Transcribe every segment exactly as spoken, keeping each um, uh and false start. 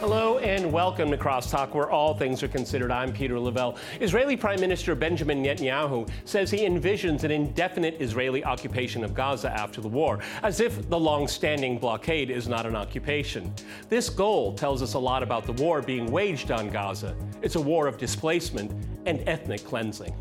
Hello and welcome to Crosstalk, where all things are considered. I'm Peter Lavelle. Israeli Prime Minister Benjamin Netanyahu says he envisions an indefinite Israeli occupation of Gaza after the war, as if the long-standing blockade is not an occupation. This goal tells us a lot about the war being waged on Gaza. It's a war of displacement and ethnic cleansing.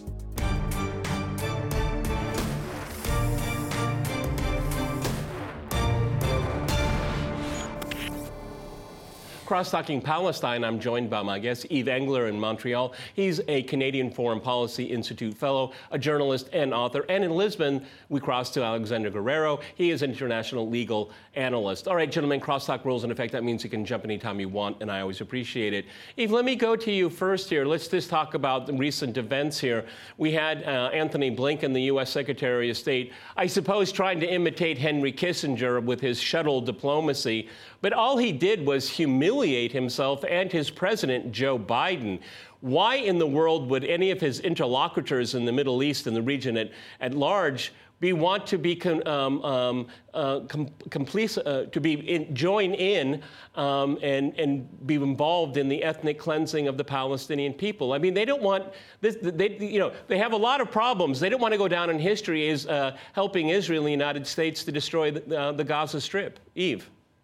Cross-talking Palestine, I'm joined by my guest, Yves Engler in Montreal. He's a Canadian Foreign Policy Institute fellow, a journalist and author. And in Lisbon, we cross to Alexander Guerrero. He is an international legal analyst. All right, gentlemen, crosstalk rules in effect. That means you can jump anytime you want, and I always appreciate it. Yves, let me go to you first here. Let's just talk about the recent events here. We had uh, Anthony Blinken, the U S Secretary of State, I suppose trying to imitate Henry Kissinger with his shuttle diplomacy. But all he did was humiliate himself and his president, Joe Biden. Why in the world would any of his interlocutors in the Middle East and the region at, at large be want to be con, um, um, uh, com, complete, uh, to be in, join in um, and and be involved in the ethnic cleansing of the Palestinian people? I mean, they don't want this. They you know they have a lot of problems. They don't want to go down in history as uh, helping Israel and the United States to destroy the, uh, the Gaza Strip. Yves.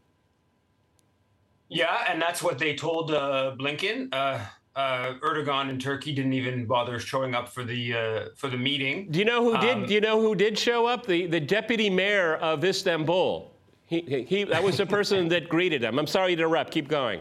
Yeah, and that's what they told uh, Blinken. Uh, uh, Erdogan in Turkey didn't even bother showing up for the uh, for the meeting. Do you know who did? Um, Do you know who did show up? The the deputy mayor of Istanbul. He he. That was the person that greeted him. I'm sorry to interrupt. Keep going.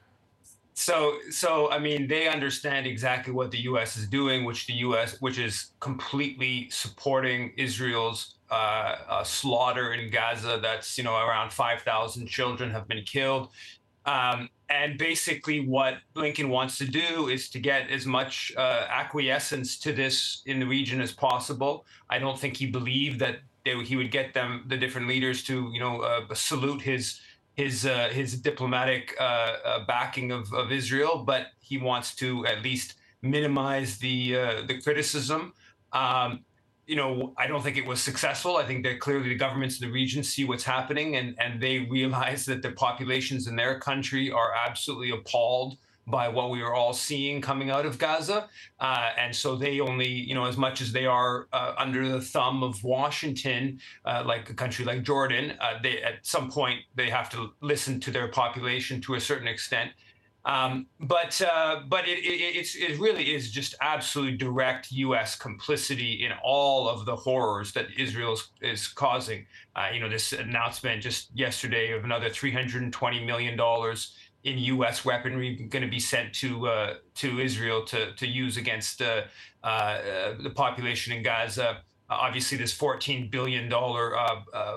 So so I mean, they understand exactly what the U S is doing, which the U S which is completely supporting Israel's uh, uh, slaughter in Gaza. That's you know around five thousand children have been killed. Um, and basically what Blinken wants to do is to get as much uh, acquiescence to this in the region as possible. I don't think he believed that they, he would get them, the different leaders, to you know uh, salute his his uh, his diplomatic uh, uh, backing of, of Israel, but he wants to at least minimize the uh, the criticism. Um, You know, I don't think it was successful. I think that clearly the governments in the region see what's happening, and, and they realize that the populations in their country are absolutely appalled by what we are all seeing coming out of Gaza. Uh, and so they only, you know, as much as they are uh, under the thumb of Washington, uh, like a country like Jordan, uh, they at some point they have to listen to their population to a certain extent. Um, but uh, but it, it, it's, it really is just absolutely direct U S complicity in all of the horrors that Israel is, is causing. Uh, you know, this announcement just yesterday of another three hundred twenty million dollars in U S weaponry going to be sent to uh, to Israel to to use against uh, uh, the population in Gaza. Uh, obviously, this fourteen billion dollars uh, uh,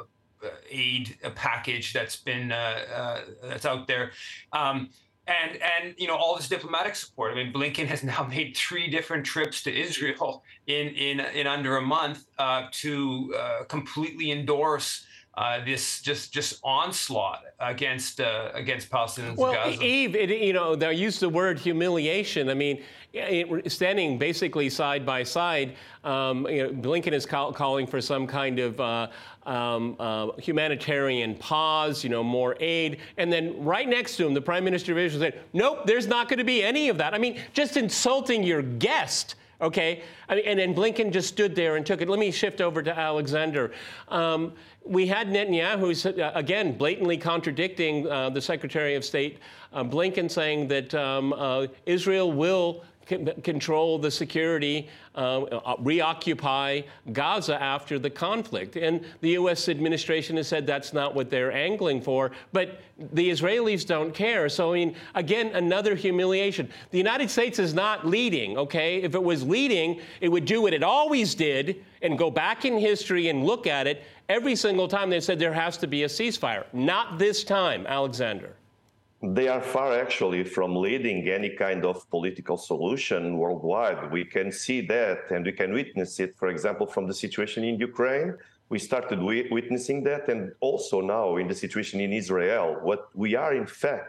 aid package that's been uh, uh, that's out there. Um, And, and you know, all this diplomatic support. I mean, Blinken has now made three different trips to Israel in, in, in under a month uh, to uh, completely endorse uh, this just just onslaught against uh, against Palestinians well, in Gaza. Yves, it, you know, they use the word humiliation. I mean, it, standing basically side by side, um, you know, Blinken is call, calling for some kind of uh, um, uh, humanitarian pause, you know, more aid. And then right next to him, the Prime Minister of Israel said, nope, there's not going to be any of that. I mean, just insulting your guest. Okay, I mean, and then Blinken just stood there and took it. Let me shift over to Alexander. Um, we had Netanyahu, uh, again, blatantly contradicting uh, the Secretary of State, uh, Blinken, saying that um, uh, Israel will control the security, uh, reoccupy Gaza after the conflict. And the U S administration has said that's not what they're angling for, but the Israelis don't care. So, I mean, again, another humiliation. The United States is not leading, okay? If it was leading, it would do what it always did and go back in history and look at it. Every single time they said there has to be a ceasefire. Not this time, Alexander. They are far, actually, from leading any kind of political solution worldwide. We can see that, and we can witness it, for example, from the situation in Ukraine. We started witnessing that, and also now in the situation in Israel. What we are, in fact,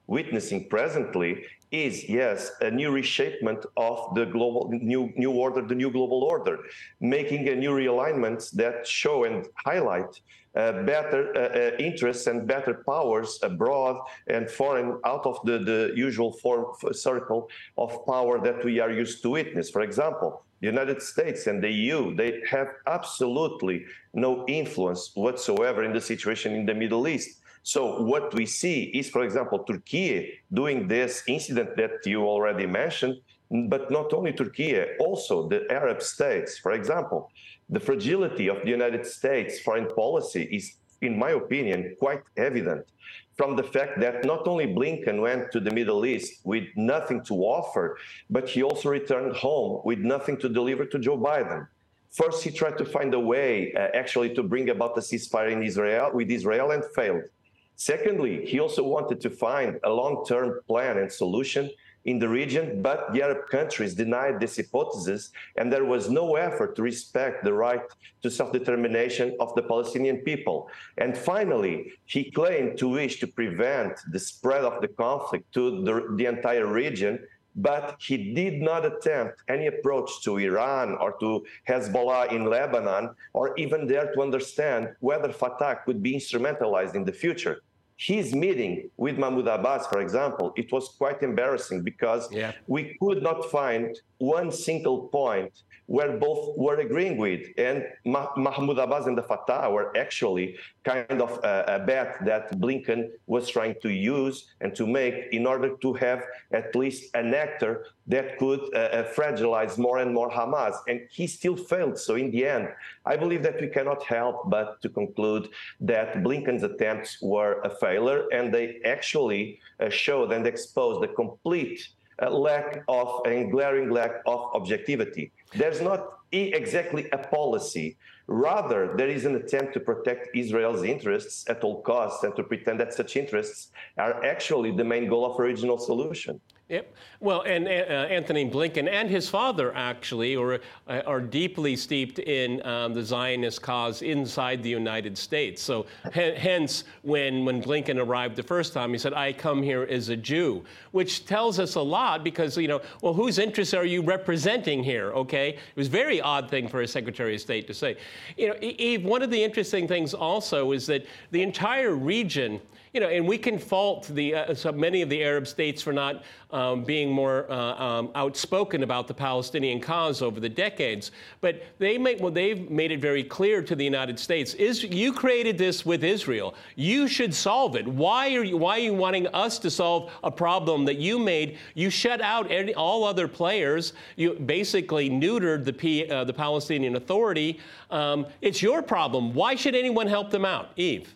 witnessing presently is, yes, a new reshapement of the global new new order, the new global order, making a new realignments that show and highlight uh, better uh, uh, interests and better powers abroad and foreign, out of the, the usual form, circle of power that we are used to witness. For example, the United States and the E U, they have absolutely no influence whatsoever in the situation in the Middle East. So what we see is, for example, Turkey doing this incident that you already mentioned, but not only Turkey, also the Arab states. For example, the fragility of the United States foreign policy is, in my opinion, quite evident from the fact that not only Blinken went to the Middle East with nothing to offer, but he also returned home with nothing to deliver to Joe Biden. First, he tried to find a way uh, actually to bring about a ceasefire in Israel with Israel and failed. Secondly, he also wanted to find a long-term plan and solution in the region, but the Arab countries denied this hypothesis, and there was no effort to respect the right to self-determination of the Palestinian people. And finally, he claimed to wish to prevent the spread of the conflict to the, the entire region, but he did not attempt any approach to Iran or to Hezbollah in Lebanon, or even dare to understand whether Fatah could be instrumentalized in the future. His meeting with Mahmoud Abbas, for example, it was quite embarrassing because yeah. we could not find one single point where both were agreeing with. And Mahmoud Abbas and the Fatah were actually kind of a, a bet that Blinken was trying to use and to make in order to have at least an actor that could uh, fragilize more and more Hamas. And he still failed. So in the end, I believe that we cannot help but to conclude that Blinken's attempts were a failure, and they actually uh, showed and exposed the complete uh, lack of and glaring lack of objectivity. There's not exactly a policy. Rather, there is an attempt to protect Israel's interests at all costs and to pretend that such interests are actually the main goal of a regional solution. Yep. Well, and uh, Antony Blinken and his father actually are, uh, are deeply steeped in um, the Zionist cause inside the United States. So h- hence, when, when Blinken arrived the first time, he said, I come here as a Jew, which tells us a lot because, you know, well, whose interests are you representing here, okay? It was a very odd thing for a Secretary of State to say. You know, Eve, one of the interesting things also is that the entire region, you know, and we can fault the uh, so many of the Arab states for not um, being more uh, um, outspoken about the Palestinian cause over the decades. But they make, well, they've made it very clear to the United States: is you created this with Israel. You should solve it. Why are you Why are you wanting us to solve a problem that you made? You shut out any, all other players. You basically neutered the P, uh, the Palestinian Authority. Um, it's your problem. Why should anyone help them out, Eve?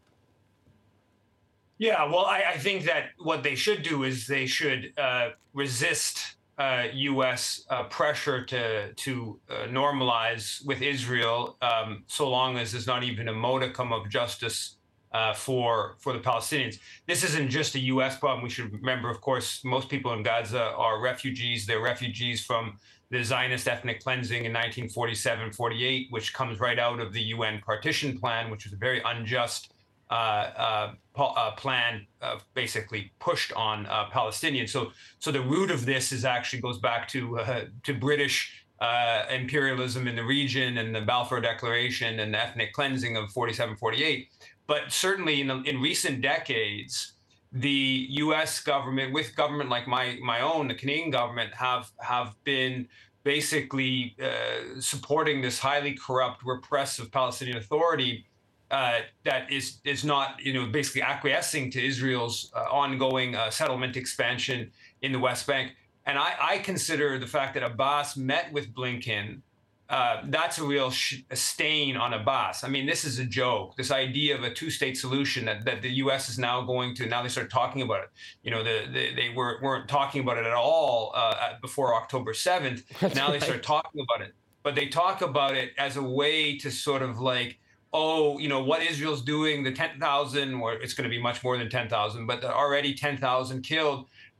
Yeah, well, I, I think that what they should do is they should uh, resist uh, U S uh, pressure to to uh, normalize with Israel, um, so long as there's not even a modicum of justice uh, for for the Palestinians. This isn't just a U S problem. We should remember, of course, most people in Gaza are refugees. They're refugees from the Zionist ethnic cleansing in nineteen forty-seven forty-eight, which comes right out of the U N partition plan, which was a very unjust Uh, uh, uh, plan uh, basically pushed on uh, Palestinians. So, so the root of this is actually goes back to uh, to British uh, imperialism in the region and the Balfour Declaration and the ethnic cleansing of forty-seven forty-eight. But certainly in, the, in recent decades, the U S government, with government like my my own, the Canadian government, have have been basically uh, supporting this highly corrupt, repressive Palestinian Authority. Uh, that is is not, you know, basically acquiescing to Israel's uh, ongoing uh, settlement expansion in the West Bank. And I, I consider the fact that Abbas met with Blinken, uh, that's a real sh- a stain on Abbas. I mean, this is a joke. This idea of a two-state solution that, that the U S is now going to, now they start talking about it. You know, the, the, they were, weren't talking about it at all uh, before October seventh. That's now right. They start talking about it. But they talk about it as a way to sort of like, oh, you know, what Israel's doing, the ten thousand, or it's going to be much more than ten thousand, but already ten thousand killed.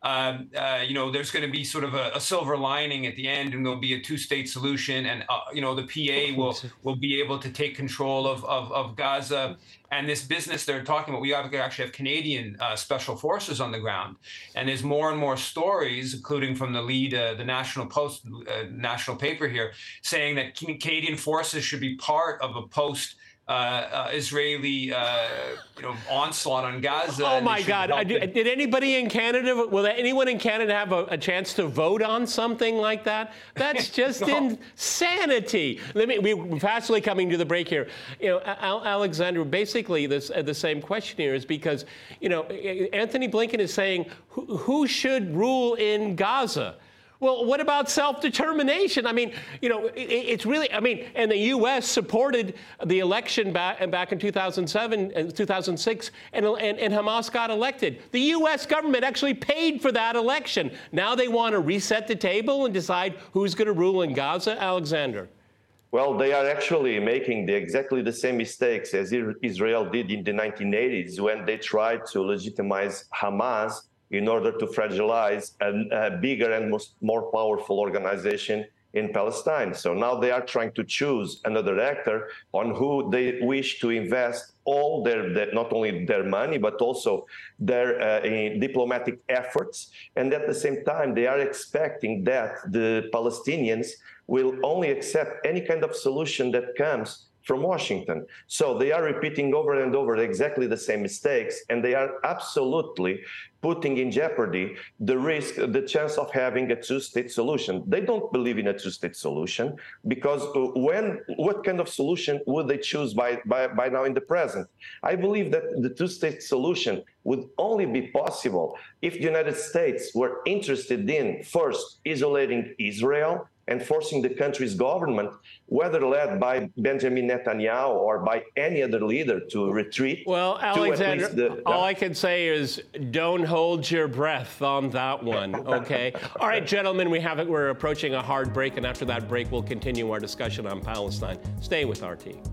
um, uh, you know, there's going to be sort of a, a silver lining at the end, and there'll be a two-state solution, and uh, you know, the P A will will be able to take control of of, of Gaza. And this business they're talking about, we actually have Canadian uh, special forces on the ground, and there's more and more stories, including from the lead, uh, the National Post, uh, national paper here, saying that Canadian forces should be part of a post. Uh, uh, Israeli, uh, you know, onslaught on Gaza. Oh my God! I, did, did anybody in Canada? Will anyone in Canada have a, a chance to vote on something like that? That's just no. insanity. Let me. We're fastly coming to the break here. You know, Al Alexander. Basically, this uh, the same question here is because you know Anthony Blinken is saying who, who should rule in Gaza. Well, what about self-determination? I mean, you know, it, it's really, I mean, and the U S supported the election back, back in two thousand seven and two thousand six, and, and, and Hamas got elected. The U S government actually paid for that election. Now they want to reset the table and decide who's going to rule in Gaza, Alexander. Well, they are actually making the, exactly the same mistakes as Israel did in the nineteen eighties when they tried to legitimize Hamas in order to fragilize a, a bigger and most, more powerful organization in Palestine. So now they are trying to choose another actor on who they wish to invest all their, their not only their money, but also their uh, diplomatic efforts. And at the same time, they are expecting that the Palestinians will only accept any kind of solution that comes from Washington. So they are repeating over and over exactly the same mistakes, and they are absolutely putting in jeopardy the risk, the chance of having a two-state solution. They don't believe in a two-state solution because when, what kind of solution would they choose by, by, by now in the present? I believe that the two-state solution would only be possible if the United States were interested in first isolating Israel and forcing the country's government, whether led by Benjamin Netanyahu or by any other leader, to retreat. Well, Alexander, the, all I can say is don't hold your breath on that one, okay? All right, gentlemen, we have it. We're approaching a hard break, and after that break, we'll continue our discussion on Palestine. Stay with R T.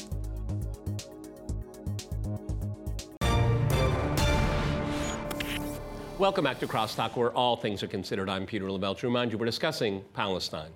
Welcome back to Crosstalk, where all things are considered. I'm Peter Lavelle. To remind you, we're discussing Palestine.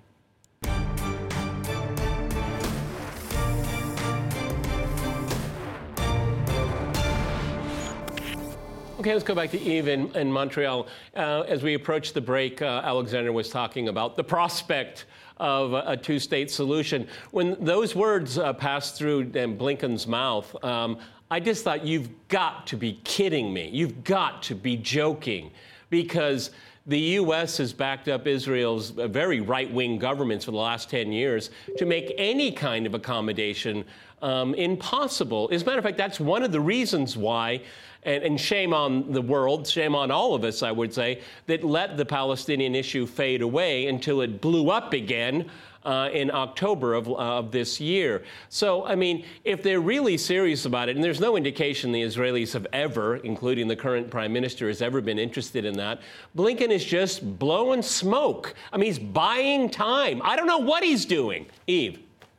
Okay, let's go back to Yves in, in Montreal. Uh, as we approach the break, uh, Alexander was talking about the prospect of a, a two-state solution. When those words uh, passed through um, Blinken's mouth, um, I just thought, you've got to be kidding me. You've got to be joking, because the U S has backed up Israel's very right-wing governments for the last ten years to make any kind of accommodation um, impossible. As a matter of fact, that's one of the reasons why, and, and shame on the world, shame on all of us, I would say, that let the Palestinian issue fade away until it blew up again Uh, in October of, uh, of this year. So, I mean, if they're really serious about it, and there's no indication the Israelis have ever, including the current prime minister, has ever been interested in that, Blinken is just blowing smoke. I mean, he's buying time. I don't know what he's doing. Yves.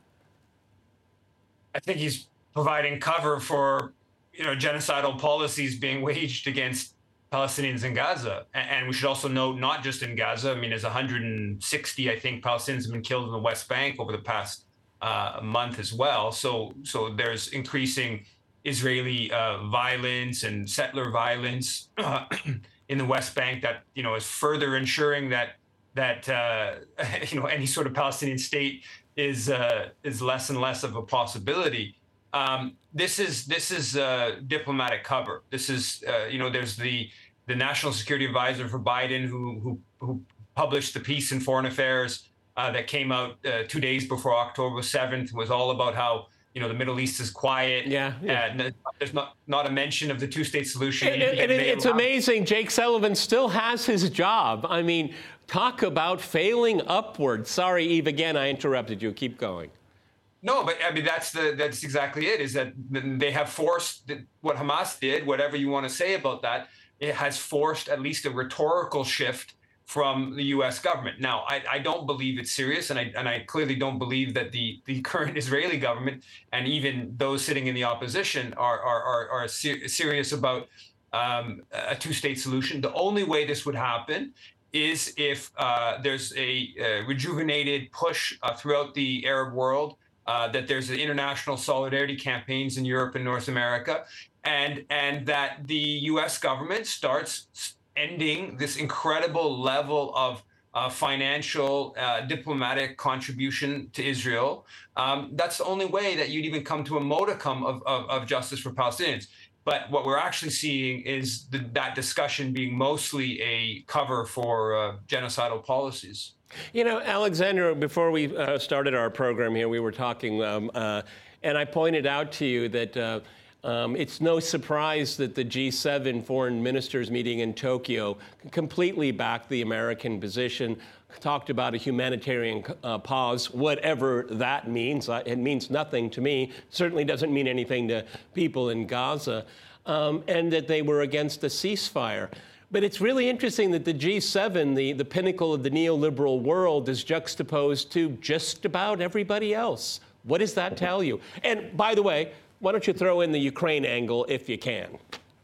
I think he's providing cover for, you know, genocidal policies being waged against Palestinians in Gaza. And we should also note, not just in Gaza, I mean, there's one hundred sixty, I think, Palestinians have been killed in the West Bank over the past uh, month as well. So, so there's increasing Israeli uh, violence and settler violence uh, in the West Bank that, you know, is further ensuring that, that uh, you know, any sort of Palestinian state is, uh, is less and less of a possibility. Um, this is this is uh, diplomatic cover. This is uh, you know, there's the the national security advisor for Biden who who, who published the piece in Foreign Affairs uh, that came out uh, two days before October seventh. Was all about how, you know, the Middle East is quiet. Yeah, yeah. And there's not not a mention of the two-state solution. And, and, and it's amazing. Jake Sullivan still has his job. I mean, talk about failing upward. Sorry, Yves, again, I interrupted you. Keep going. No, but I mean, that's the that's exactly it, is that they have forced what Hamas did, whatever you want to say about that, it has forced at least a rhetorical shift from the U S government. Now, I, I don't believe it's serious, and I and I clearly don't believe that the, the current Israeli government and even those sitting in the opposition are are are, are ser- serious about um, a two-state solution. The only way this would happen is if uh, there's a, a rejuvenated push uh, throughout the Arab world, uh, that there's an international solidarity campaigns in Europe and North America, and and that the U S government starts ending this incredible level of uh, financial, uh, diplomatic contribution to Israel. Um, that's the only way that you'd even come to a modicum of, of, of justice for Palestinians. But what we're actually seeing is the, that discussion being mostly a cover for uh, genocidal policies. You know, Alexander, before we uh, started our program here, we were talking, um, uh, and I pointed out to you that uh, um, it's no surprise that the G seven foreign ministers meeting in Tokyo completely backed the American position, talked about a humanitarian uh, pause, whatever that means. It means nothing to me. Certainly doesn't mean anything to people in Gaza, um, and that they were against a ceasefire. But it's really interesting that the G seven, the, the pinnacle of the neoliberal world, is juxtaposed to just about everybody else. What does that tell you? And by the way, why don't you throw in the Ukraine angle if you can?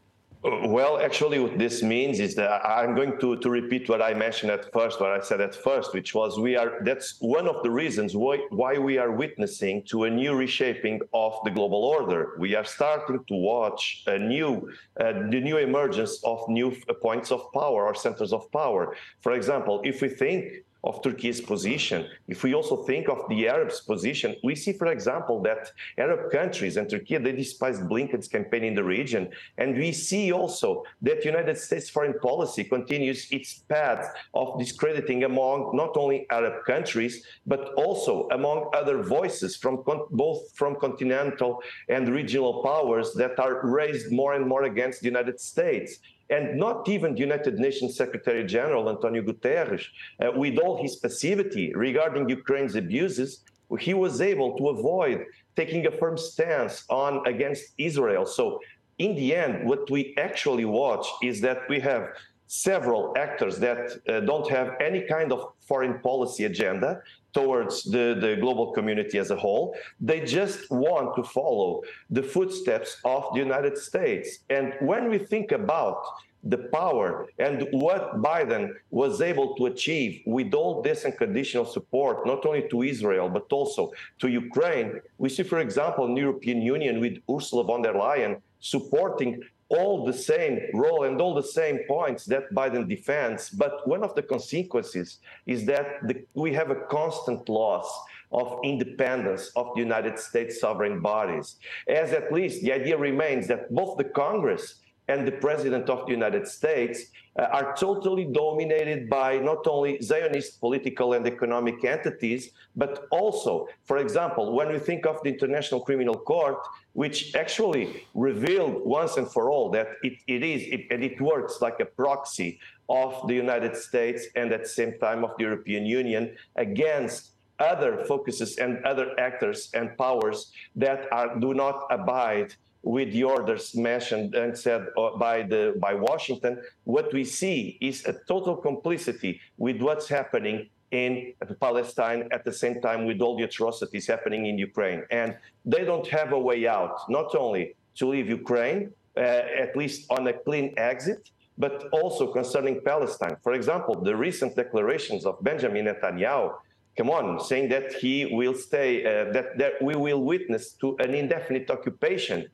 Well, actually, what this means is that I'm going to, to repeat what I mentioned at first, what I said at first, which was we are, that's one of the reasons why, why we are witnessing to a new reshaping of the global order. We are starting to watch a new, uh, the new emergence of new points of power or centers of power. For example, if we think of Turkey's position, if we also think of the Arabs' position, we see, for example, that Arab countries and Turkey, they despise Blinken's campaign in the region. And we see also that United States foreign policy continues its path of discrediting among not only Arab countries, but also among other voices from both from continental and regional powers that are raised more and more against the United States. And not even the United Nations Secretary General, Antonio Guterres, uh, with all his passivity regarding Ukraine's abuses, he was able to avoid taking a firm stance on against Israel. So in the end, what we actually watch is that we have several actors that uh, don't have any kind of foreign policy agenda towards the, the global community as a whole. They just want to follow the footsteps of the United States. And when we think about the power and what Biden was able to achieve with all this unconditional support, not only to Israel, but also to Ukraine, we see, for example, in the European Union with Ursula von der Leyen supporting all the same role and all the same points that Biden defends. But one of the consequences is that the, we have a constant loss of independence of the United States sovereign bodies, as at least the idea remains that both the Congress and the President of the United States uh, are totally dominated by not only Zionist political and economic entities, but also, for example, when we think of the International Criminal Court, which actually revealed once and for all that it, it is, it, and it works like a proxy of the United States and at the same time of the European Union against other focuses and other actors and powers that are, do not abide with the orders mentioned and said by the by Washington. What we see is a total complicity with what's happening in Palestine at the same time with all the atrocities happening in Ukraine. And they don't have a way out, not only to leave Ukraine, uh, at least on a clean exit, but also concerning Palestine. For example, the recent declarations of Benjamin Netanyahu, come on, saying that he will stay, uh, that, that we will witness to an indefinite occupation.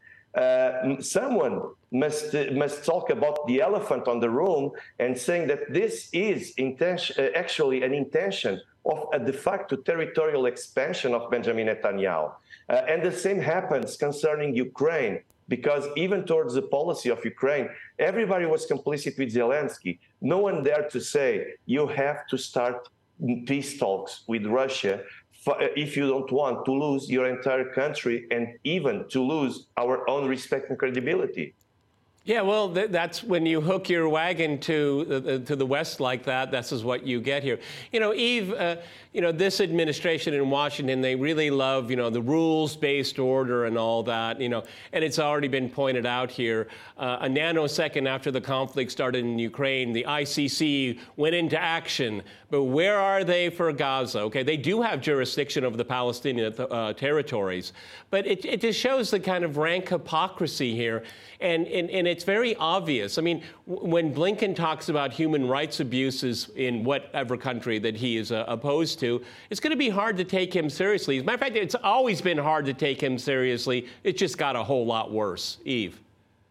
Uh, someone must uh, must talk about the elephant on the room and saying that this is intention, uh, actually an intention of a de facto territorial expansion of Benjamin Netanyahu. Uh, and the same happens concerning Ukraine, because even towards the policy of Ukraine, everybody was complicit with Zelensky. No one dared to say, you have to start peace talks with Russia if you don't want to lose your entire country and even to lose our own respect and credibility. Yeah, well, th that's when you hook your wagon to uh, to the West like that. This is what you get here. You know, Eve. Uh, you know, this administration in Washington, they really love, you know, the rules-based order and all that. You know, and it's already been pointed out here. Uh, a nanosecond after the conflict started in Ukraine, the I C C went into action. But where are they for Gaza? Okay, they do have jurisdiction over the Palestinian uh, territories, but it, it just shows the kind of rank hypocrisy here, and and, and it. it's very obvious. I mean, w- when Blinken talks about human rights abuses in whatever country that he is uh, opposed to, it's going to be hard to take him seriously. As a matter of fact, it's always been hard to take him seriously. It just got a whole lot worse. Yves.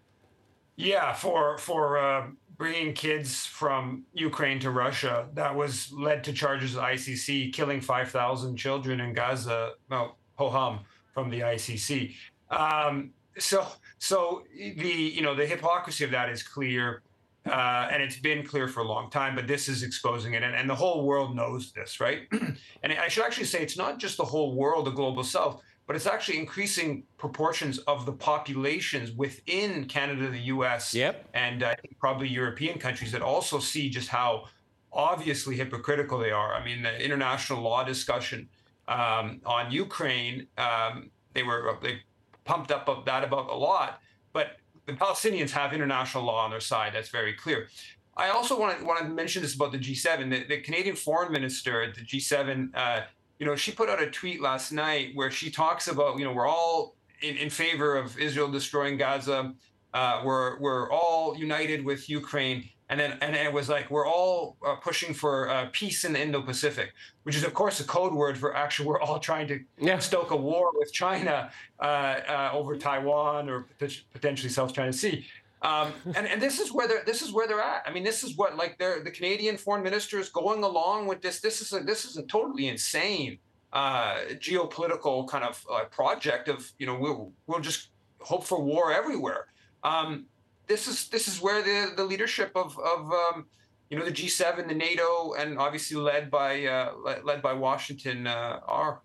Yeah, for for uh, bringing kids from Ukraine to Russia, that was led to charges of I C C, killing five thousand children in Gaza. Well, ho-hum from the I C C. Um, so, so the you know the hypocrisy of that is clear, uh, and it's been clear for a long time. But this is exposing it, and, and the whole world knows this, right? And I should actually say it's not just the whole world, the global south, but it's actually increasing proportions of the populations within Canada, the U S, Yep. and I think probably European countries that also see just how obviously hypocritical they are. I mean, the international law discussion um, on Ukraine, um, they were they pumped up of that about a lot, but the Palestinians have international law on their side. That's very clear. I also want to want to mention this about the G seven. The, the Canadian foreign minister at the G seven, uh, you know, she put out a tweet last night where she talks about, you know, we're all in, in favor of Israel destroying Gaza. Uh, we're we're all united with Ukraine. And then and it was like, we're all uh, pushing for uh, peace in the Indo-Pacific, which is, of course, a code word for actually we're all trying to Yeah. stoke a war with China uh, uh, over Taiwan or pot- potentially South China Sea. Um, and, and this is where they're this is where they're at. I mean, this is what like they're the Canadian foreign minister is going along with this. This is a, this is a totally insane uh, geopolitical kind of uh, project of, you know, we'll we'll just hope for war everywhere. Um, This is this is where the, the leadership of of um, you know the G seven, the NATO, and obviously led by uh, led by Washington uh, are.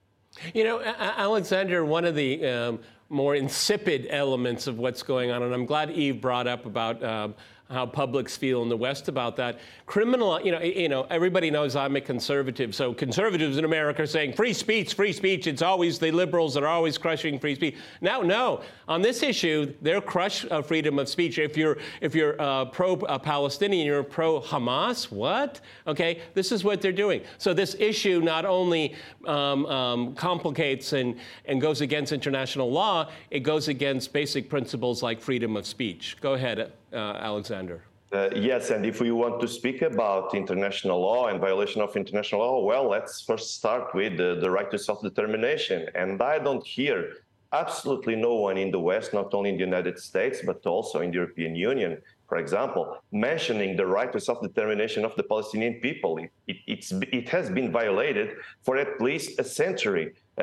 You know, Alexander, one of the um, more insipid elements of what's going on, and I'm glad Yves brought up about um, how publics feel in the West about that. Criminal, you know, you know, everybody knows I'm a conservative, so conservatives in America are saying free speech, free speech. It's always the liberals that are always crushing free speech. Now, no, on this issue, they're crush uh, freedom of speech. If you're if you're uh, pro-Palestinian, you're pro-Hamas. What? Okay, this is what they're doing. So this issue not only um, um, complicates and and goes against international law, it goes against basic principles like freedom of speech. Go ahead, uh, Alexander. Uh, yes, and if we want to speak about international law and violation of international law, well, let's first start with the, the right to self-determination. And I don't hear absolutely no one in the West, not only in the United States, but also in the European Union, for example, mentioning the right to self-determination of the Palestinian people. It, it, it's, it has been violated for at least a century.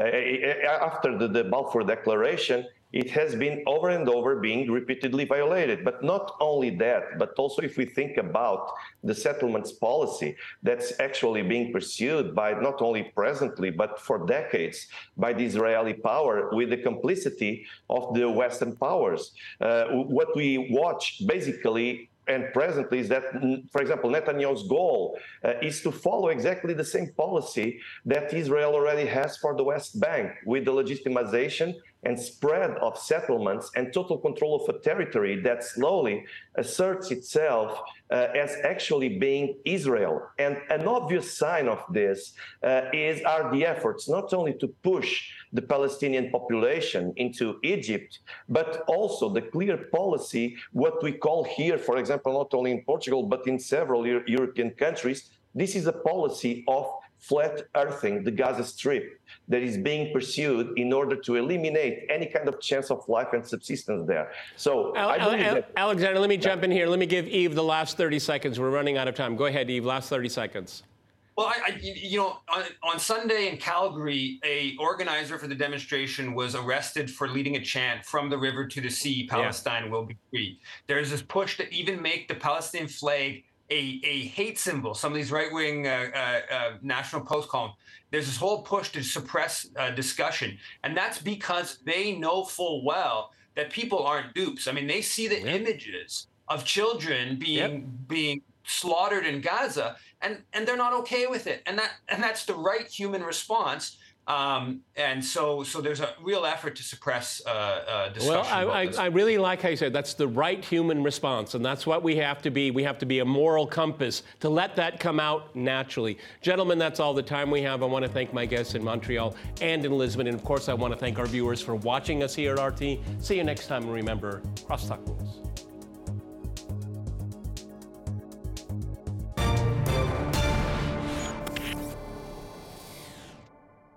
Uh, after the, the Balfour Declaration, it has been over and over being repeatedly violated. But not only that, but also if we think about the settlements policy that's actually being pursued by not only presently, but for decades by the Israeli power with the complicity of the Western powers. Uh, what we watch basically and presently is that, for example, Netanyahu's goal uh, is to follow exactly the same policy that Israel already has for the West Bank, with the legitimization and spread of settlements and total control of a territory that slowly asserts itself uh, as actually being Israel. And an obvious sign of this uh, is are the efforts not only to push the Palestinian population into Egypt, but also the clear policy, what we call here, for example, not only in Portugal, but in several Euro- European countries, this is a policy of flat earthing the Gaza Strip that is being pursued in order to eliminate any kind of chance of life and subsistence there. So, Al- I believe Al- that- Alexander, let me jump in here. Let me give Yves the last thirty seconds. We're running out of time. Go ahead, Yves. Last thirty seconds. Well, I, I, you know, on, on Sunday in Calgary, a organizer for the demonstration was arrested for leading a chant "From the river to the sea, Palestine yeah. will be free." There's this push to even make the Palestinian flag a, a hate symbol. Some of these right-wing uh, uh, uh, National Post columns. There's this whole push to suppress uh, discussion, and that's because they know full well that people aren't dupes. I mean, they see the yep. images of children being yep. being slaughtered in Gaza, and and they're not okay with it, and that and that's the right human response. Um, and so, so there's a real effort to suppress uh, uh, discussion. Well, I, about I, this. I really like how you said that's the right human response, and that's what we have to be. We have to be a moral compass to let that come out naturally. Gentlemen, that's all the time we have. I want to thank my guests in Montreal and in Lisbon, and of course, I want to thank our viewers for watching us here at R T. See you next time, and remember, crosstalk rules.